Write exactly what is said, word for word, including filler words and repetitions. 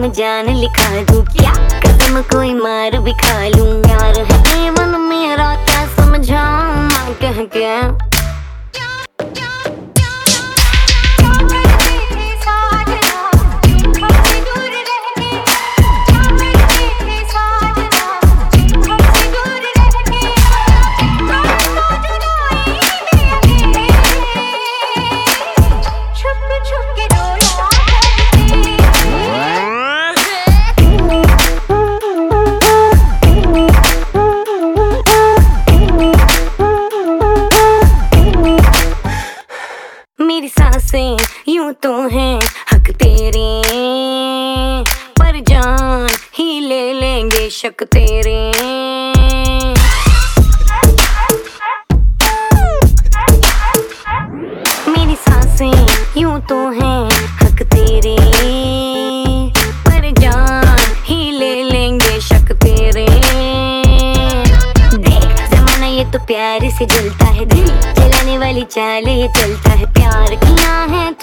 में जान लिखा दूं, क्या कसम कोई मार भी खा लूं। यार है जीवन मेरा क्या समझाऊं मैं कह के। मेरी सांसें यूं तो हैं हक तेरे, पर जान ही ले लेंगे शक तेरे। मेरी सांसें यूं तो हैं हक तेरे, पर जान ही ले लेंगे शक तेरे। देख जमाना ये तो प्यार से जलता है, दिल जलाने वाली चाल ये चलता है। प्यार किया है